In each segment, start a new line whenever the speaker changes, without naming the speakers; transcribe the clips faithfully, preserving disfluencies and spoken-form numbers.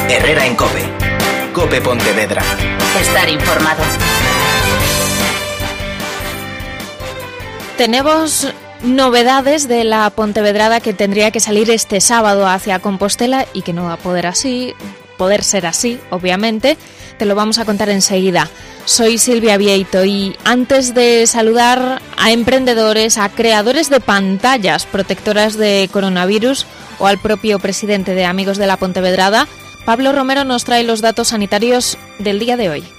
Herrera en COPE. COPE Pontevedra.
Estar informado.
Tenemos novedades de la Pontevedrada que tendría que salir este sábado hacia Compostela y que no va a poder así, poder ser así, obviamente. Te lo vamos a contar enseguida. Soy Silvia Vieito y antes de saludar a emprendedores, a creadores de pantallas protectoras de coronavirus o al propio presidente de Amigos de la Pontevedrada, Pablo Romero nos trae los datos sanitarios del día de hoy.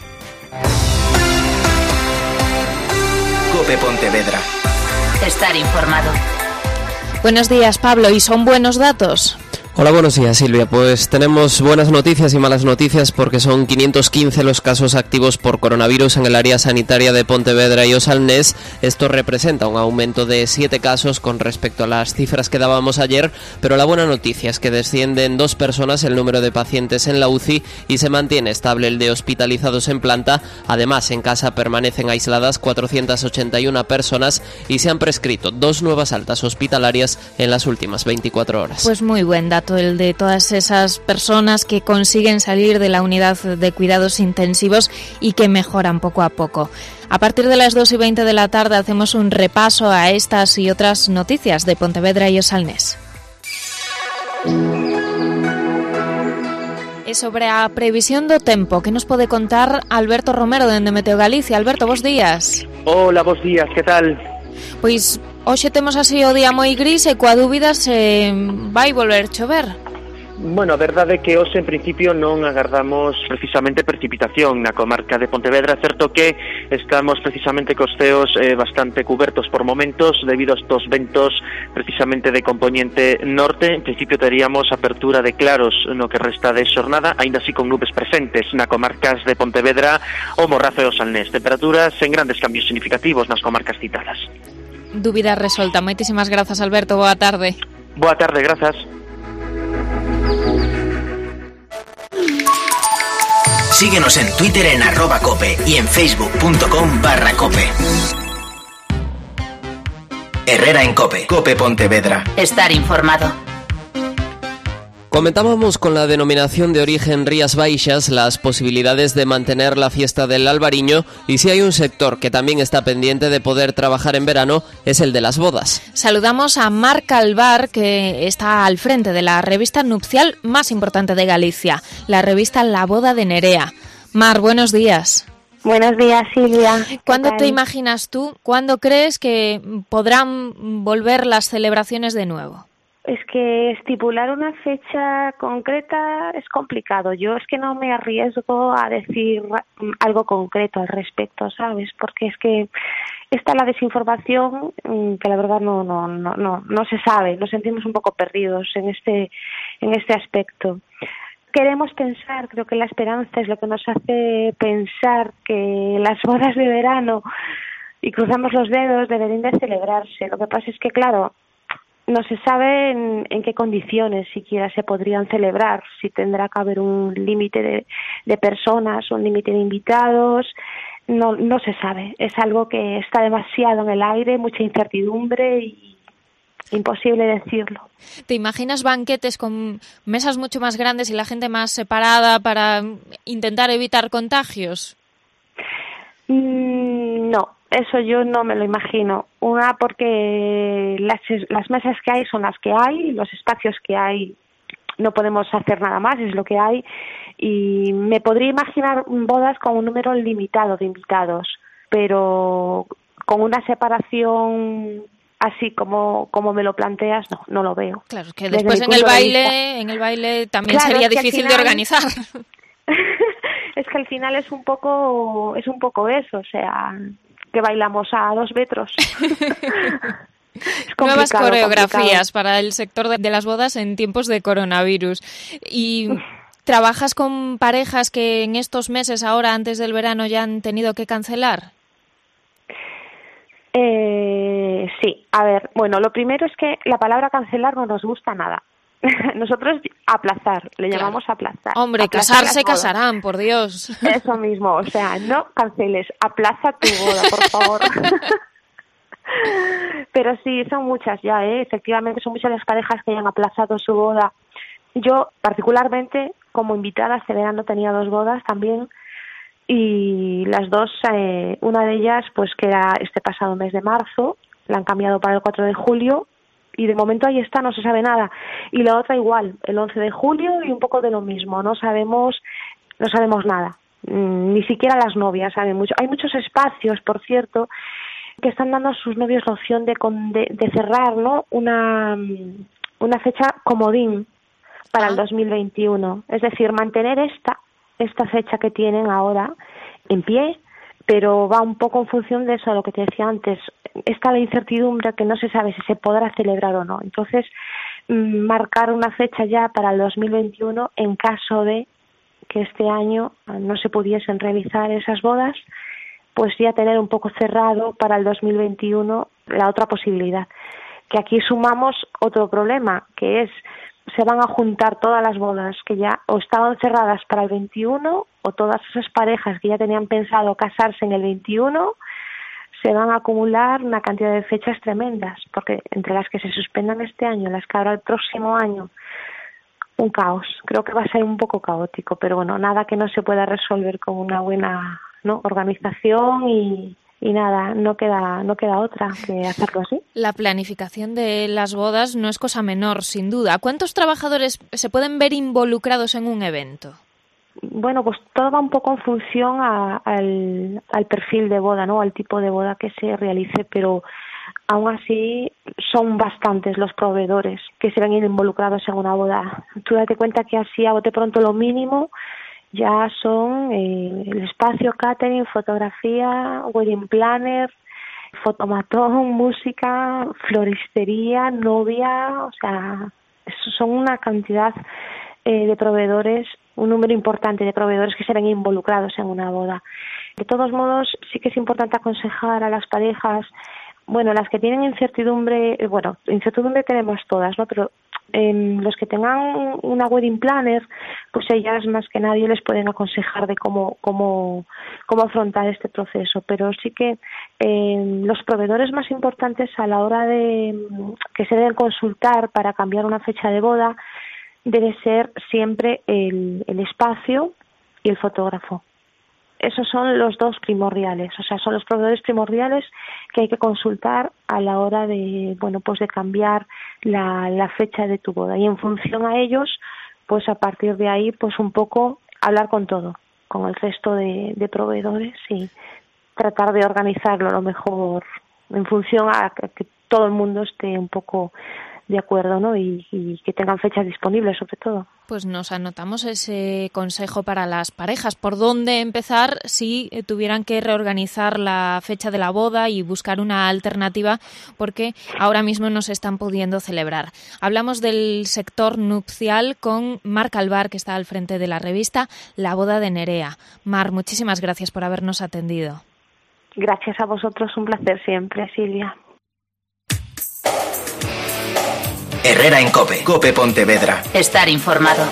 COPE Pontevedra.
Estar informado.
Buenos días, Pablo, ¿y son buenos datos?
Hola, buenos días, Silvia. Pues tenemos buenas noticias y malas noticias porque son quinientos quince los casos activos por coronavirus en el área sanitaria de Pontevedra y Osalnés. Esto representa un aumento de siete casos con respecto a las cifras que dábamos ayer, pero la buena noticia es que descienden dos personas el número de pacientes en la U C I y se mantiene estable el de hospitalizados en planta. Además, en casa permanecen aisladas cuatrocientas ochenta y una personas y se han prescrito dos nuevas altas hospitalarias en las últimas veinticuatro horas.
Pues muy buen dato el de todas esas personas que consiguen salir de la unidad de cuidados intensivos y que mejoran poco a poco. A partir de las dos y veinte de la tarde hacemos un repaso a estas y otras noticias de Pontevedra y Osalnés. E sobre a previsión do tempo, que nos pode contar Alberto Romero dende Meteo Galicia. Alberto, bos días.
Hola, bos días, que tal?
Pois hoxe temos así o día moi gris e coa dúbida se vai volver chover.
Bueno, a verdade é que hoxe en principio non agardamos precisamente precipitación na comarca de Pontevedra. É certo que estamos precisamente cos ceos eh, bastante cubertos por momentos debido a estos ventos precisamente de componente norte. En principio teríamos apertura de claros no que resta de xornada, aínda así con nubes presentes na comarcas de Pontevedra, o Morrazo e o Salnés. Temperaturas sen grandes cambios significativos nas comarcas citadas.
Dúbida resolta. Moitísimas grazas, Alberto. Boa tarde.
Boa tarde, grazas.
Síguenos en Twitter en arroba cope y en facebook.com barra cope. Herrera en COPE. COPE Pontevedra.
Estar informado.
Comentábamos con la denominación de origen Rías Baixas las posibilidades de mantener la fiesta del Albariño y si hay un sector que también está pendiente de poder trabajar en verano es el de las bodas.
Saludamos a Mar Calvar, que está al frente de la revista nupcial más importante de Galicia, la revista La Boda de Nerea. Mar, buenos días.
Buenos días, Silvia.
¿Cuándo te imaginas tú, cuándo crees que podrán volver las celebraciones de nuevo?
Es que estipular una fecha concreta es complicado. Yo es que no me arriesgo a decir algo concreto al respecto, ¿sabes? Porque es que está la desinformación que la verdad no no no no no se sabe. Nos sentimos un poco perdidos en este en este aspecto. Queremos pensar, creo que la esperanza es lo que nos hace pensar que las bodas de verano, y cruzamos los dedos, deberían de celebrarse. Lo que pasa es que, claro, no se sabe en, en qué condiciones siquiera se podrían celebrar, si tendrá que haber un límite de, de personas, un límite de invitados, no, no se sabe. Es algo que está demasiado en el aire, mucha incertidumbre y imposible decirlo.
¿Te imaginas banquetes con mesas mucho más grandes y la gente más separada para intentar evitar contagios?
Mm, no. Eso yo no me lo imagino. Una, porque las, las mesas que hay son las que hay, los espacios que hay no podemos hacer nada más, es lo que hay. Y me podría imaginar bodas con un número limitado de invitados, pero con una separación así como como me lo planteas, no, no lo veo.
Claro, es que después en el baile, en el baile también
claro,
sería
es que
difícil
final...
de organizar.
Es que al final es un poco es un poco eso, o sea, que bailamos a dos metros.
Nuevas coreografías complicado. Para el sector de, de las bodas en tiempos de coronavirus. ¿Y trabajas con parejas que en estos meses, ahora antes del verano, ya han tenido que cancelar?
Eh, sí, a ver, bueno, lo primero es que la palabra cancelar no nos gusta nada. Nosotros aplazar, le claro. llamamos aplazar.
Hombre, aplazar casarse casarán, por Dios.
Eso mismo, o sea, no canceles, aplaza tu boda, por favor. Pero sí, son muchas ya, ¿eh? Efectivamente son muchas las parejas que hayan aplazado su boda. Yo, particularmente, como invitada. Este verano tenía dos bodas también, y las dos, eh, una de ellas pues que era este pasado mes de marzo, la han cambiado para el cuatro de julio, y de momento ahí está, no se sabe nada. Y la otra igual, el once de julio, y un poco de lo mismo, no sabemos, no sabemos nada. Ni siquiera las novias saben mucho. Hay muchos espacios, por cierto, que están dando a sus novios la opción de, de, de cerrar, ¿no?, una, una fecha comodín para el dos mil veintiuno. Es decir, mantener esta, esta fecha que tienen ahora en pie, pero va un poco en función de eso, lo que te decía antes, esta incertidumbre que no se sabe si se podrá celebrar o no. Entonces, marcar una fecha ya para el dos mil veintiuno en caso de que este año no se pudiesen realizar esas bodas, pues ya tener un poco cerrado para el dos mil veintiuno la otra posibilidad. Que aquí sumamos otro problema, que es, se van a juntar todas las bodas que ya o estaban cerradas para el veintiuno, o todas esas parejas que ya tenían pensado casarse en el veintiuno, se van a acumular una cantidad de fechas tremendas, porque entre las que se suspendan este año, las que habrá el próximo año, un caos. Creo que va a ser un poco caótico, pero bueno, nada que no se pueda resolver con una buena, ¿no?, organización y, y nada, no queda no queda otra que hacerlo así.
La planificación de las bodas no es cosa menor, sin duda. ¿Cuántos trabajadores se pueden ver involucrados en un evento?
Bueno, pues todo va un poco en función a, al, al perfil de boda, ¿no?, al tipo de boda que se realice, pero aún así son bastantes los proveedores que se ven involucrados en una boda. Tú date cuenta que así a bote pronto lo mínimo ya son eh, el espacio, catering, fotografía, wedding planner, fotomatón, música, floristería, novia, o sea, eso son una cantidad eh, de proveedores, un número importante de proveedores que se ven involucrados en una boda. De todos modos, sí que es importante aconsejar a las parejas, bueno, las que tienen incertidumbre, bueno, incertidumbre tenemos todas, ¿no?, pero eh, los que tengan una wedding planner, pues ellas más que nadie les pueden aconsejar de cómo cómo cómo afrontar este proceso. Pero sí que eh, los proveedores más importantes a la hora de que se deben consultar para cambiar una fecha de boda debe ser siempre el, el espacio y el fotógrafo. Esos son los dos primordiales, o sea, son los proveedores primordiales que hay que consultar a la hora de, bueno, pues de cambiar la, la fecha de tu boda. Y en función a ellos, pues a partir de ahí, pues un poco hablar con todo, con el resto de, de proveedores y tratar de organizarlo lo mejor en función a que todo el mundo esté un poco de acuerdo, ¿no?, y, y que tengan fechas disponibles, sobre todo.
Pues nos anotamos ese consejo para las parejas. ¿Por dónde empezar si tuvieran que reorganizar la fecha de la boda y buscar una alternativa? Porque ahora mismo no se están pudiendo celebrar. Hablamos del sector nupcial con Mar Calvar, que está al frente de la revista La Boda de Nerea. Mar, muchísimas gracias por habernos atendido.
Gracias a vosotros, un placer siempre, Silvia.
Herrera en COPE, COPE Pontevedra.
Estar informado.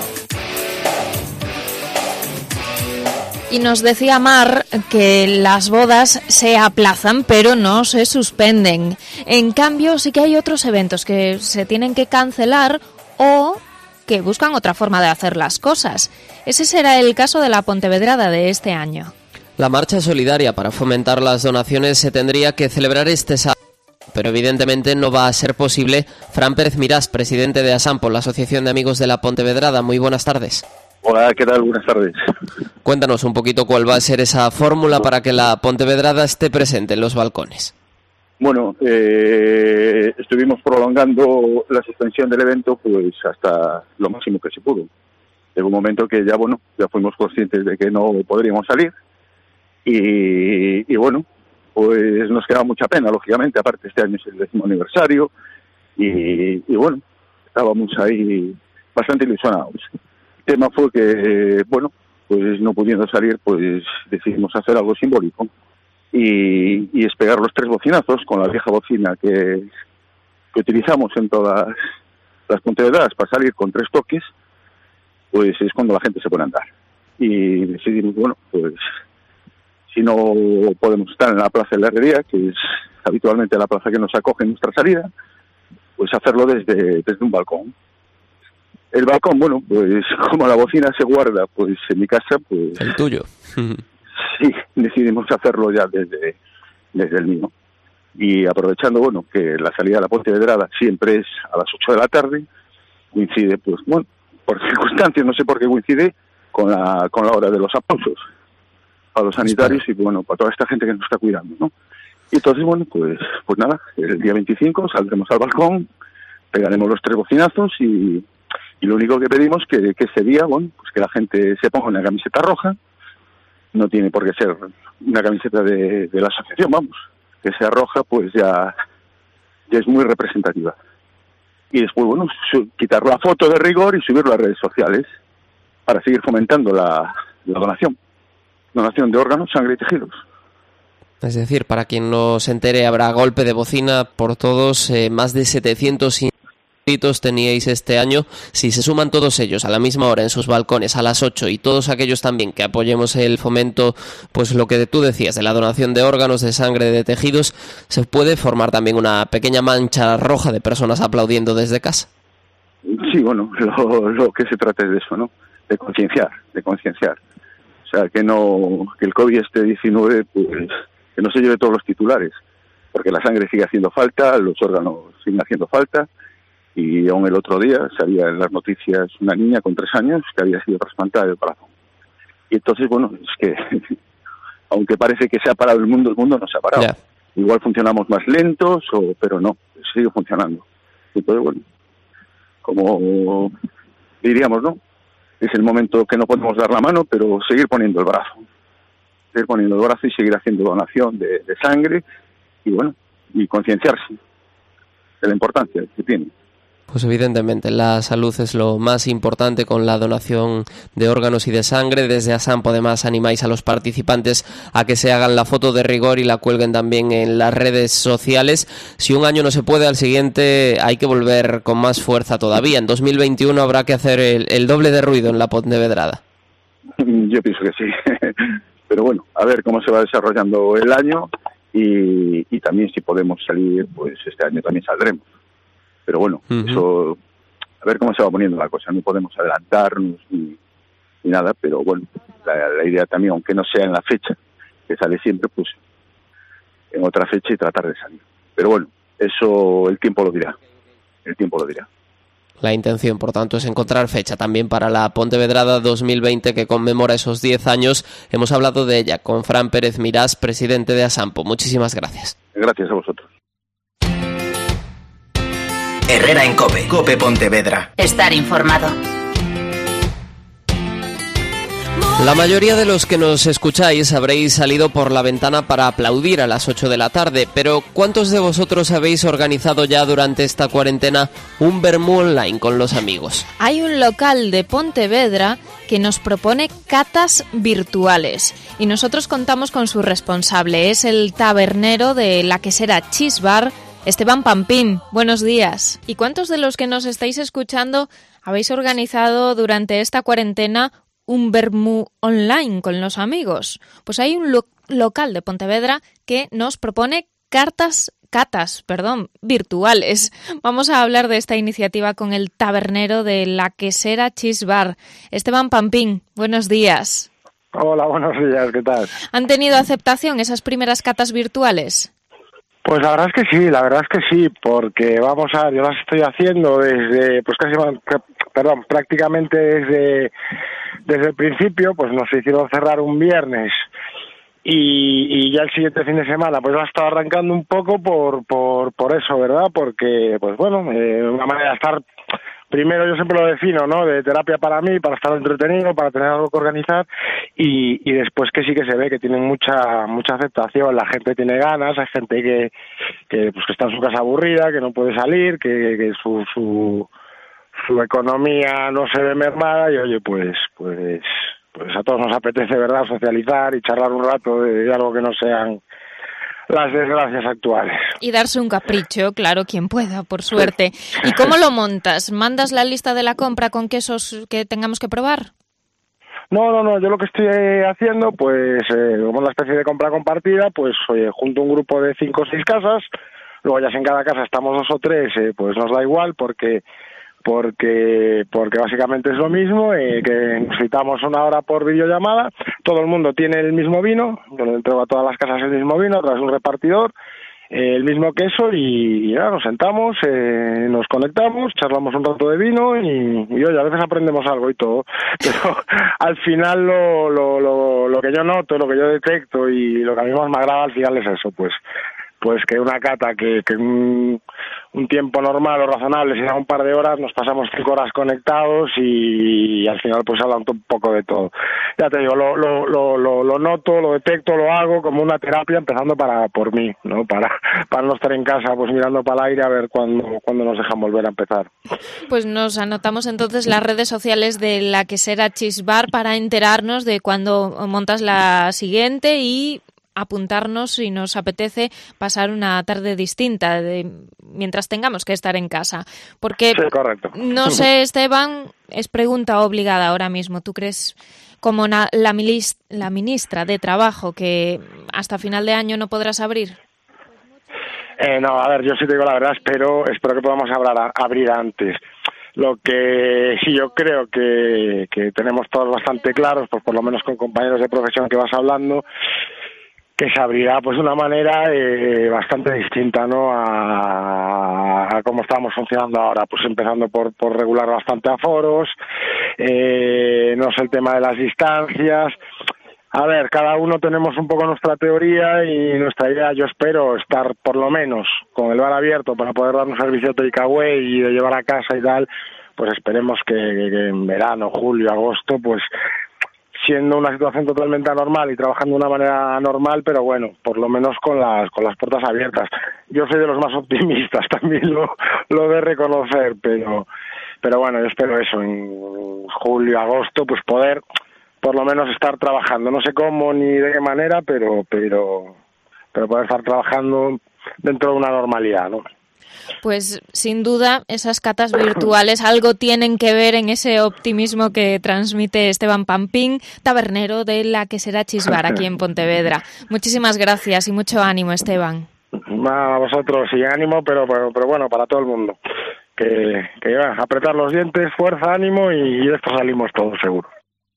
Y nos decía Mar que las bodas se aplazan, pero no se suspenden. En cambio, sí que hay otros eventos que se tienen que cancelar o que buscan otra forma de hacer las cosas. Ese será el caso de la Pontevedrada de este año.
La marcha solidaria para fomentar las donaciones se tendría que celebrar este sábado, pero evidentemente no va a ser posible. Fran Pérez Mirás, presidente de ASAMPO, la Asociación de Amigos de la Pontevedrada. Muy buenas tardes.
Hola, ¿qué tal? Buenas tardes.
Cuéntanos un poquito cuál va a ser esa fórmula para que la Pontevedrada esté presente en los balcones.
Bueno, eh, estuvimos prolongando la suspensión del evento pues hasta lo máximo que se pudo. Llegó un momento que ya, bueno, ya fuimos conscientes de que no podríamos salir y, y bueno, pues nos queda mucha pena, lógicamente. Aparte, este año es el décimo aniversario y, y bueno, estábamos ahí bastante ilusionados. El tema fue que, bueno, pues no pudiendo salir, pues decidimos hacer algo simbólico y, y es pegar los tres bocinazos con la vieja bocina que, que utilizamos en todas las pontevedradas para salir con tres toques, pues es cuando la gente se pone a andar. Y decidimos, bueno, pues si no podemos estar en la Plaza de la Herrería, que es habitualmente la plaza que nos acoge en nuestra salida, pues hacerlo desde, desde un balcón. El balcón, bueno, pues como la bocina se guarda, pues en mi casa, pues...
El tuyo.
Sí, decidimos hacerlo ya desde, desde el mío. Y aprovechando, bueno, que la salida de la Pontevedrada siempre es a las ocho de la tarde, coincide, pues, bueno, por circunstancias, no sé por qué coincide, con la con la hora de los aplausos a los sanitarios y, bueno, para toda esta gente que nos está cuidando, ¿no? Y entonces, bueno, pues pues nada, el día veinticinco saldremos al balcón, pegaremos los tres bocinazos y... Y lo único que pedimos que, que ese día, bueno, pues que la gente se ponga una camiseta roja, no tiene por qué ser una camiseta de, de la asociación, vamos, que sea roja, pues ya, ya es muy representativa. Y después, bueno, su, quitar la foto de rigor y subirlo a redes sociales para seguir fomentando la, la donación, donación de órganos, sangre y tejidos.
Es decir, para quien no se entere, habrá golpe de bocina por todos, eh, más de setecientos teníais este año. Si se suman todos ellos a la misma hora en sus balcones a las ocho y todos aquellos también que apoyemos el fomento, pues lo que tú decías, de la donación de órganos, de sangre, de tejidos, se puede formar también una pequeña mancha roja de personas aplaudiendo desde casa.
Sí, bueno, lo, lo que se trata es de eso, ¿no? De concienciar, de concienciar. O sea, que no, que el COVID este diecinueve, pues, que no se lleve todos los titulares, porque la sangre sigue haciendo falta, los órganos siguen haciendo falta. Y aún el otro día salía en las noticias una niña con tres años que había sido trasplantada del corazón. Y entonces, bueno, es que aunque parece que se ha parado el mundo, el mundo no se ha parado.
Yeah.
Igual funcionamos más lentos, o, pero no, sigue funcionando. Entonces, bueno, como diríamos, ¿no? Es el momento que no podemos dar la mano, pero seguir poniendo el brazo. Seguir poniendo el brazo y seguir haciendo donación de, de sangre y, bueno, y concienciarse de la importancia que tiene.
Pues evidentemente la salud es lo más importante con la donación de órganos y de sangre. Desde ASAMPO además animáis a los participantes a que se hagan la foto de rigor y la cuelguen también en las redes sociales. Si un año no se puede, al siguiente hay que volver con más fuerza todavía. En dos mil veintiuno habrá que hacer el, el doble de ruido en la Pontevedrada.
Yo pienso que sí. Pero bueno, a ver cómo se va desarrollando el año y, y también si podemos salir, pues este año también saldremos. Pero bueno, uh-huh. Eso, a ver cómo se va poniendo la cosa. No podemos adelantarnos ni, ni nada, pero bueno, la, la idea también, aunque no sea en la fecha que sale siempre, pues en otra fecha y tratar de salir. Pero bueno, eso el tiempo lo dirá. El tiempo lo dirá.
La intención, por tanto, es encontrar fecha también para la Pontevedrada dos mil veinte, que conmemora esos diez años. Hemos hablado de ella con Fran Pérez Mirás, presidente de ASAMPO. Muchísimas gracias.
Gracias a vosotros.
Herrera en COPE, COPE Pontevedra.
Estar informado.
La mayoría de los que nos escucháis habréis salido por la ventana para aplaudir a las ocho de la tarde, pero ¿cuántos de vosotros habéis organizado ya durante esta cuarentena un vermú online con los amigos?
Hay un local de Pontevedra que nos propone catas virtuales y nosotros contamos con su responsable, es el tabernero de la quesera Cheese Bar, Esteban Pampín. Buenos días. ¿Y cuántos de los que nos estáis escuchando habéis organizado durante esta cuarentena un vermú online con los amigos? Pues hay un lo- local de Pontevedra que nos propone cartas, catas, perdón, virtuales. Vamos a hablar de esta iniciativa con el tabernero de la quesera Cheese Bar, Esteban Pampín. Buenos días.
Hola, buenos días, ¿qué tal?
¿Han tenido aceptación esas primeras catas virtuales?
Pues la verdad es que sí, la verdad es que sí, porque vamos a ver, yo las estoy haciendo desde, pues casi, perdón, prácticamente desde, desde el principio, pues nos hicieron cerrar un viernes y, y ya el siguiente fin de semana, pues la estaba arrancando un poco por, por, por eso, ¿verdad? Porque, pues bueno, eh, una manera de estar, primero yo siempre lo defino, ¿no? De terapia para mí, para estar entretenido, para tener algo que organizar y, y después que sí que se ve que tienen mucha mucha aceptación, la gente tiene ganas, hay gente que, que pues que está en su casa aburrida, que no puede salir, que, que su, su su economía no se ve mermada y oye, pues pues pues a todos nos apetece, ¿verdad?, socializar y charlar un rato de, de algo que no sean las desgracias actuales.
Y darse un capricho, claro, quien pueda, por suerte. ¿Y cómo lo montas? ¿Mandas la lista de la compra con quesos que tengamos que probar?
No, no, no, yo lo que estoy haciendo, pues, eh, como una especie de compra compartida, pues, oye, junto a un grupo de cinco o seis casas, luego ya si en cada casa estamos dos o tres, eh, pues nos da igual, porque porque porque básicamente es lo mismo, eh, que nos citamos una hora por videollamada, todo el mundo tiene el mismo vino, yo le entrego a todas las casas el mismo vino a través de un repartidor, eh, el mismo queso y, y ya nos sentamos, eh, nos conectamos, charlamos un rato de vino y, y oye, a veces aprendemos algo y todo, pero al final lo, lo, lo, lo que yo noto, lo que yo detecto y lo que a mí más me agrada al final es eso, pues pues que una cata que, que un, un tiempo normal o razonable, si da un par de horas, nos pasamos cinco horas conectados y, y al final pues hablan un poco de todo. Ya te digo, lo, lo, lo, lo, lo noto, lo detecto, lo hago como una terapia, empezando para por mí, ¿no? Para, para no estar en casa pues mirando para el aire a ver cuándo, cuándo nos dejan volver a empezar.
Pues nos anotamos entonces las redes sociales de La Quesera Cheese Bar para enterarnos de cuándo montas la siguiente y apuntarnos si nos apetece pasar una tarde distinta de, mientras tengamos que estar en casa. Porque,
sí, correcto.
No sé, Esteban, es pregunta obligada ahora mismo. ¿Tú crees, como na, la, milis, la ministra de Trabajo, que hasta final de año no podrás abrir?
Eh, no, a ver, yo sí te digo la verdad, espero, espero que podamos abrir, abrir antes. Lo que sí yo creo que, que tenemos todos bastante claros, pues por lo menos con compañeros de profesión que vas hablando, que se abrirá pues de una manera eh, bastante distinta, ¿no?, a, a cómo estamos funcionando ahora, pues empezando por, por regular bastante aforos, eh, no sé, el tema de las distancias. A ver, cada uno tenemos un poco nuestra teoría y nuestra idea. Yo espero estar por lo menos con el bar abierto para poder dar un servicio takeaway y de llevar a casa y tal, pues esperemos que, que en verano, julio, agosto, pues siendo una situación totalmente anormal y trabajando de una manera normal, pero bueno, por lo menos con las con las puertas abiertas. Yo soy de los más optimistas, también lo, lo de reconocer, pero pero bueno, yo espero eso, en julio, agosto, pues poder por lo menos estar trabajando. No sé cómo ni de qué manera, pero pero pero poder estar trabajando dentro de una normalidad, ¿no?
Pues sin duda esas catas virtuales algo tienen que ver en ese optimismo que transmite Esteban Pampín, tabernero de La Quesera Cheese Bar aquí en Pontevedra. Muchísimas gracias y mucho ánimo, Esteban.
A vosotros, y ánimo, pero, pero, pero bueno, para todo el mundo. Que, que va, apretar los dientes, fuerza, ánimo y, y de esto salimos todos seguro.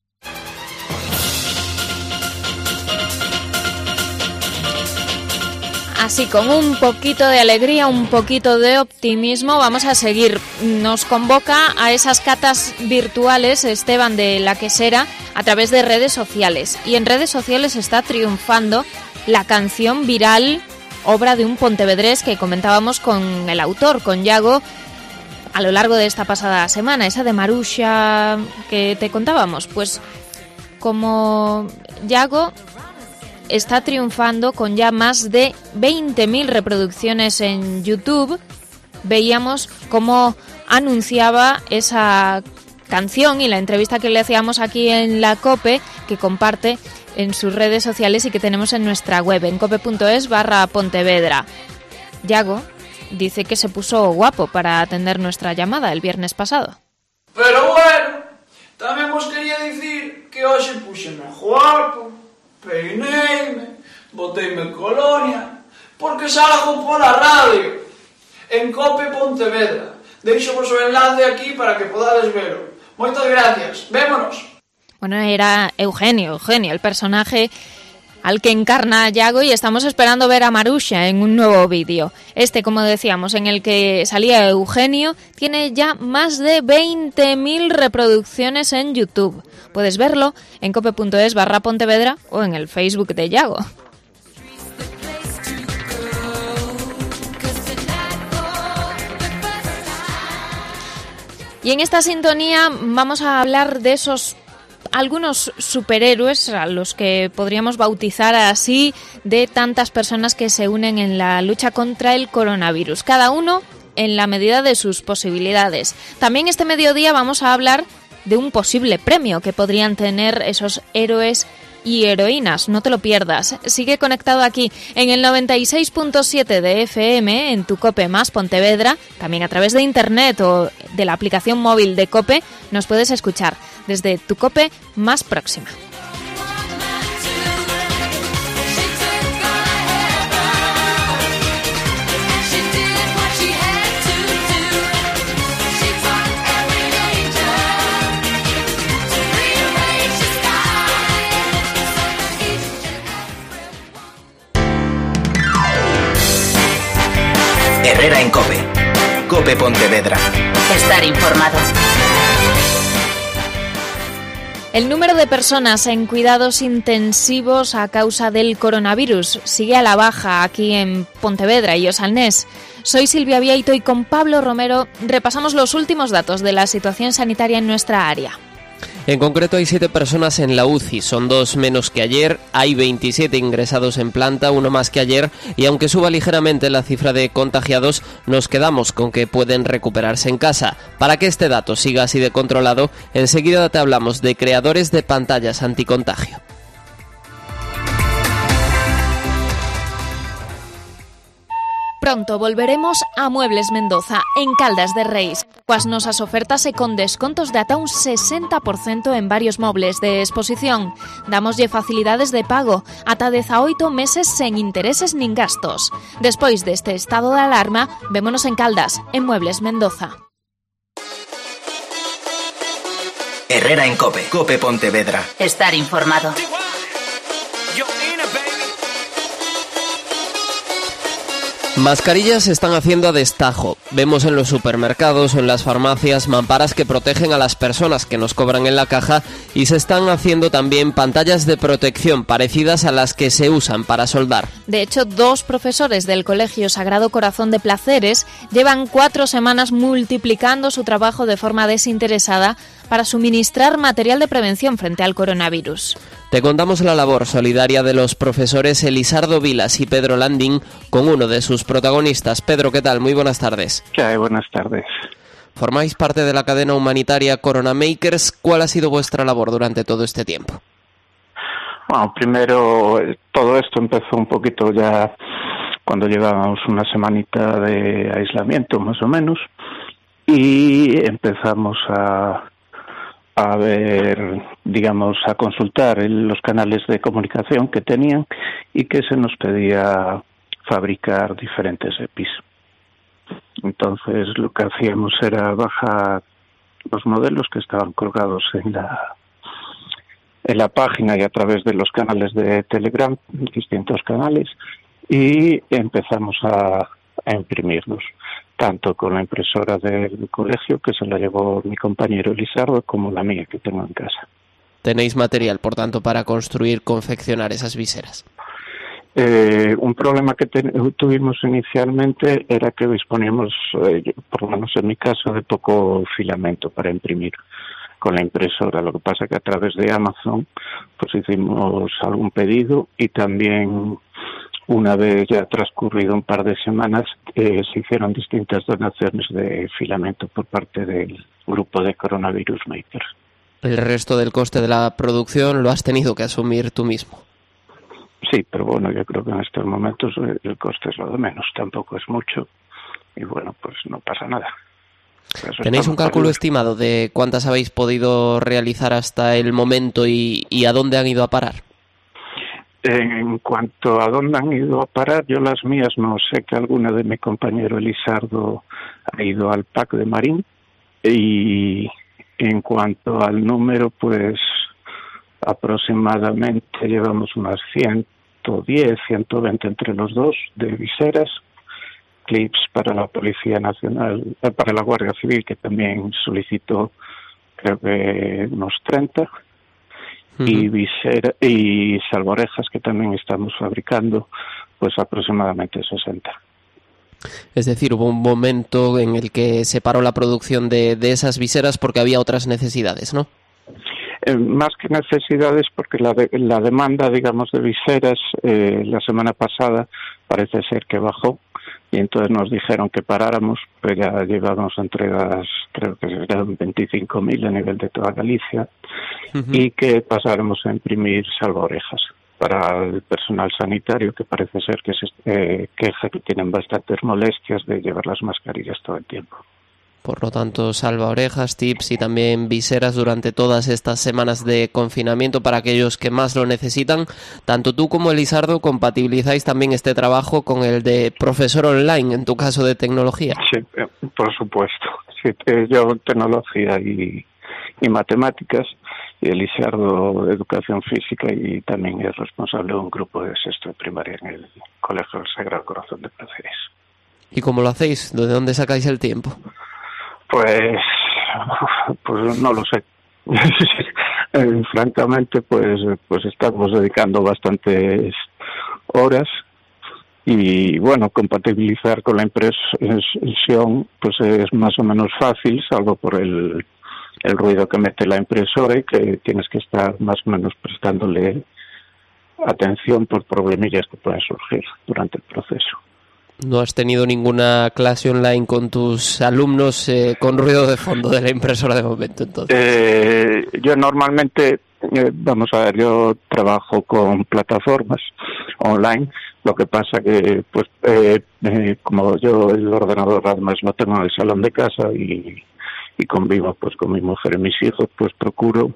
Así, con un poquito de alegría, un poquito de optimismo, vamos a seguir. Nos convoca a esas catas virtuales Esteban de La Quesera a través de redes sociales. Y en redes sociales está triunfando la canción viral, obra de un pontevedrés que comentábamos con el autor, con Yago, a lo largo de esta pasada semana, esa de Marusha que te contábamos. Pues como Yago está triunfando con ya más de veinte mil reproducciones en YouTube, veíamos cómo anunciaba esa canción y la entrevista que le hacíamos aquí en la COPE, que comparte en sus redes sociales y que tenemos en nuestra web, en cope.es barra Pontevedra. Yago dice que se puso guapo para atender nuestra llamada el viernes pasado.
Pero bueno, tamén vos quería dicir que hoxe puxeme guapo, peineime, boteime colonia, porque salgo pola radio, en Cope Pontevedra. Deixo vos o enlace aquí para que podades velo. Moitas gracias, vémonos.
Bueno, era Eugenio, Eugenio, el personaje al que encarna Yago, y estamos esperando ver a Marusha en un nuevo vídeo. Este, como decíamos, en el que salía Eugenio, tiene ya más de veinte mil reproducciones en YouTube. Puedes verlo en cope.es barra Pontevedra o en el Facebook de Yago. Y en esta sintonía vamos a hablar de esos algunos superhéroes a los que podríamos bautizar así, de tantas personas que se unen en la lucha contra el coronavirus, cada uno en la medida de sus posibilidades. También este mediodía vamos a hablar de un posible premio que podrían tener esos héroes y heroínas. No te lo pierdas. Sigue conectado aquí en el noventa y seis punto siete de F M, en tu Cope más Pontevedra. También a través de internet o de la aplicación móvil de Cope nos puedes escuchar desde tu Cope más próxima.
Herrera en COPE. COPE Pontevedra.
Estar informado.
El número de personas en cuidados intensivos a causa del coronavirus sigue a la baja aquí en Pontevedra y Osalnés. Soy Silvia Vieito y con Pablo Romero repasamos los últimos datos de la situación sanitaria en nuestra área.
En concreto hay siete personas en la U C I, son dos menos que ayer, hay veintisiete ingresados en planta, uno más que ayer, y aunque suba ligeramente la cifra de contagiados, nos quedamos con que pueden recuperarse en casa. Para que este dato siga así de controlado, enseguida te hablamos de creadores de pantallas anticontagio.
Pronto volveremos a Muebles Mendoza, en Caldas de Reis, coas nosas ofertas e con descontos de ata un sesenta por cento en varios mobles de exposición. Damoslle facilidades de pago, ata dezaoito meses sen intereses nin gastos. Despois deste estado de alarma, vémonos en Caldas, en Muebles Mendoza.
Herrera en COPE. COPE Pontevedra.
Estar informado.
Mascarillas se están haciendo a destajo. Vemos en los supermercados o en las farmacias mamparas que protegen a las personas que nos cobran en la caja y se están haciendo también pantallas de protección parecidas a las que se usan para soldar.
De hecho, dos profesores del Colegio Sagrado Corazón de Placeres llevan cuatro semanas multiplicando su trabajo de forma desinteresada para suministrar material de prevención frente al coronavirus.
Te contamos la labor solidaria de los profesores Elisardo Vilas y Pedro Landín con uno de sus protagonistas. Pedro, ¿qué tal? Muy buenas tardes.
¿Qué hay? Buenas tardes.
Formáis parte de la cadena humanitaria Corona Makers. ¿Cuál ha sido vuestra labor durante todo este tiempo?
Bueno, primero todo esto empezó un poquito ya cuando llevábamos una semanita de aislamiento más o menos y empezamos a... a ver, digamos, a consultar los canales de comunicación que tenían y que se nos pedía fabricar diferentes E P Is. Entonces lo que hacíamos era bajar los modelos que estaban colgados en la en la página y a través de los canales de Telegram, distintos canales, y empezamos a, a imprimirlos, tanto con la impresora del colegio, que se la llevó mi compañero Elisardo, como la mía, que tengo en casa.
¿Tenéis material, por tanto, para construir, confeccionar esas viseras?
Eh, un problema que ten- tuvimos inicialmente era que disponíamos, eh, por lo menos en mi caso, de poco filamento para imprimir con la impresora. Lo que pasa que a través de Amazon pues hicimos algún pedido y también, una vez ya transcurrido un par de semanas, eh, se hicieron distintas donaciones de filamento por parte del grupo de Coronavirus Makers.
El resto del coste de la producción lo has tenido que asumir tú mismo.
Sí, pero bueno, yo creo que en estos momentos el coste es lo de menos, tampoco es mucho y bueno, pues no pasa nada.
¿Tenéis un cálculo estimado de cuántas habéis podido realizar hasta el momento y, y a dónde han ido a parar?
En cuanto a dónde han ido a parar, yo las mías no sé, que alguna de mi compañero Elisardo ha ido al P A C de Marín, y en cuanto al número, pues aproximadamente llevamos unas ciento diez, ciento veinte entre los dos de viseras, clips para la Policía Nacional, eh, para la Guardia Civil, que también solicitó creo que unos treinta, uh-huh. y visera y salvaorejas, que también estamos fabricando, pues aproximadamente sesenta.
Es decir, hubo un momento en el que se paró la producción de, de esas viseras porque había otras necesidades, ¿no?
Eh, más que necesidades, porque la, de, la demanda, digamos, de viseras eh, la semana pasada parece ser que bajó, y entonces nos dijeron que paráramos, pues ya llevamos entregas, creo que eran veinticinco mil a nivel de toda Galicia, uh-huh. y que pasáramos a imprimir salvaorejas para el personal sanitario, que parece ser que se eh, queja que tienen bastantes molestias de llevar las mascarillas todo el tiempo.
Por lo tanto, salvaorejas, tips y también viseras durante todas estas semanas de confinamiento para aquellos que más lo necesitan. Tanto tú como Elisardo compatibilizáis también este trabajo con el de profesor online, en tu caso de tecnología.
Sí, por supuesto. Sí, yo tecnología y, y matemáticas, y Elisardo de educación física, y también es responsable de un grupo de sexto de primaria en el Colegio del Sagrado Corazón de Placeres.
¿Y cómo lo hacéis? ¿De dónde sacáis el tiempo?
Pues, pues no lo sé. eh, francamente, pues, pues estamos dedicando bastantes horas y bueno, compatibilizar con la impresión pues es más o menos fácil, salvo por el, el ruido que mete la impresora y que tienes que estar más o menos prestándole atención por problemillas que puedan surgir durante el proceso.
¿No has tenido ninguna clase online con tus alumnos eh, con ruido de fondo de la impresora de momento, entonces?
Eh, yo normalmente, eh, vamos a ver, yo trabajo con plataformas online, lo que pasa que, pues, eh, eh, como yo el ordenador además lo tengo en el salón de casa y, y convivo pues con mi mujer y mis hijos, pues procuro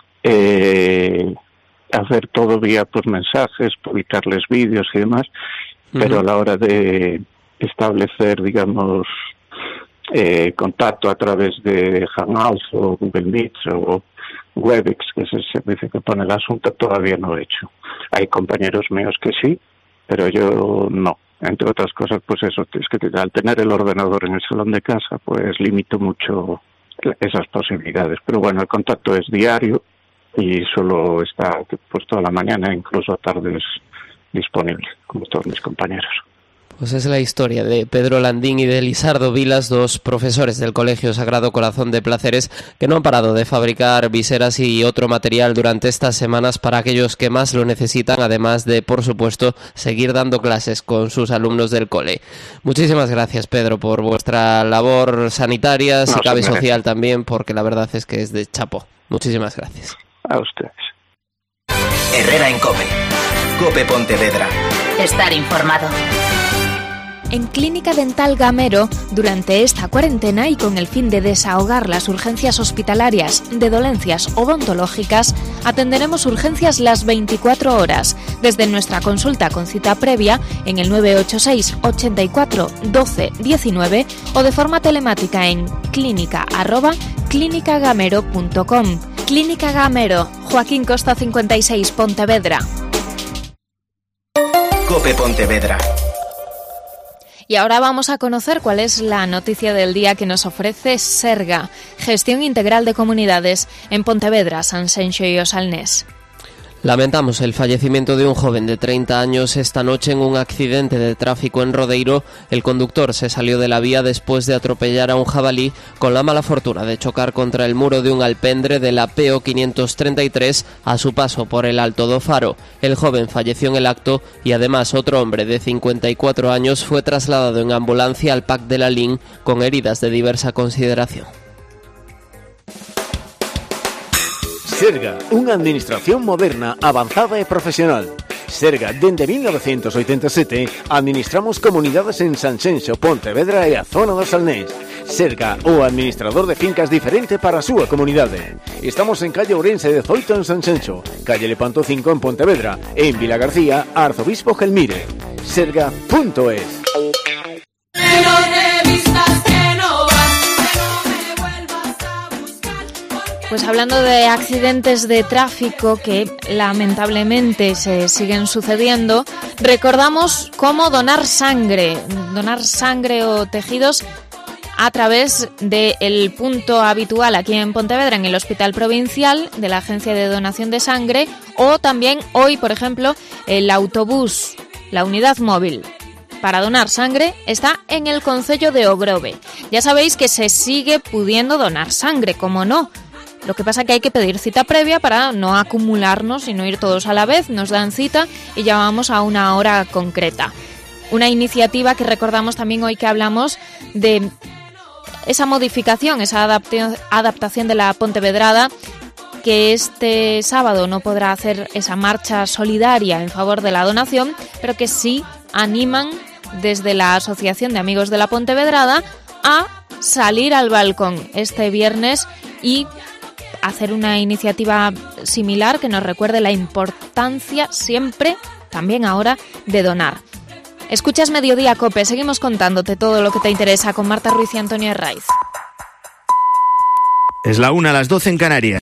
eh, hacer todo vía pues mensajes, publicarles vídeos y demás. Pero a la hora de establecer, digamos, eh, contacto a través de Hangouts o Google Meet o Webex, que es el servicio que pone el asunto, todavía no he hecho. Hay compañeros míos que sí, pero yo no. Entre otras cosas, pues eso, es que al tener el ordenador en el salón de casa, pues limito mucho esas posibilidades. Pero bueno, el contacto es diario y solo está pues toda la mañana, incluso a tardes, disponible, como todos mis compañeros.
Pues es la historia de Pedro Landín y de Lisardo Vilas, dos profesores del Colegio Sagrado Corazón de Placeres, que no han parado de fabricar viseras y otro material durante estas semanas para aquellos que más lo necesitan, además de, por supuesto, seguir dando clases con sus alumnos del cole. Muchísimas gracias, Pedro, por vuestra labor sanitaria, si cabe social también, porque la verdad es que es de chapo. Muchísimas gracias.
A ustedes.
Herrera en COPE. COPE Pontevedra.
Estar informado.
En Clínica Dental Gamero, durante esta cuarentena y con el fin de desahogar las urgencias hospitalarias de dolencias odontológicas, atenderemos urgencias las veinticuatro horas, desde nuestra consulta con cita previa en el nueve ocho seis ochenta y cuatro doce diecinueve o de forma telemática en clínica arroba clínica gamero punto com. Clínica Gamero, Joaquín Costa cincuenta y seis, Pontevedra.
COPE Pontevedra.
Y ahora vamos a conocer cuál es la noticia del día que nos ofrece Serga, Gestión Integral de Comunidades en Pontevedra, Sanxenxo y Osalnés.
Lamentamos el fallecimiento de un joven de treinta años esta noche en un accidente de tráfico en Rodeiro. El conductor se salió de la vía después de atropellar a un jabalí con la mala fortuna de chocar contra el muro de un alpendre de la P O quinientos treinta y tres a su paso por el Alto do Faro. El joven falleció en el acto y además otro hombre de cincuenta y cuatro años fue trasladado en ambulancia al P A C de la Lin con heridas de diversa consideración.
Serga, unha administración moderna, avanzada e profesional. Serga, dende mil novecientos oitenta e sete, administramos comunidades en Sanxenxo, Pontevedra e a zona do Salnés. Serga, o administrador de fincas diferente para a súa comunidade. Estamos en calle Ourense dezoito en Sanxenxo, calle Lepanto cinco en Pontevedra e en Vila García, Arzobispo Gelmire. Serga punto es.
Pues hablando de accidentes de tráfico que lamentablemente se siguen sucediendo, recordamos cómo donar sangre, donar sangre o tejidos a través del punto habitual aquí en Pontevedra, en el Hospital Provincial de la Agencia de Donación de Sangre, o también hoy, por ejemplo, el autobús, la unidad móvil para donar sangre está en el concello de Ogrove. Ya sabéis que se sigue pudiendo donar sangre, como no. Lo que pasa es que hay que pedir cita previa para no acumularnos y no ir todos a la vez. Nos dan cita y ya vamos a una hora concreta. Una iniciativa que recordamos también hoy que hablamos de esa modificación, esa adaptación de la Pontevedrada, que este sábado no podrá hacer esa marcha solidaria en favor de la donación, pero que sí animan desde la Asociación de Amigos de la Pontevedrada a salir al balcón este viernes y hacer una iniciativa similar que nos recuerde la importancia siempre, también ahora, de donar. Escuchas Mediodía COPE, seguimos contándote todo lo que te interesa con Marta Ruiz y Antonio Herraiz.
Es la una a las doce en Canarias.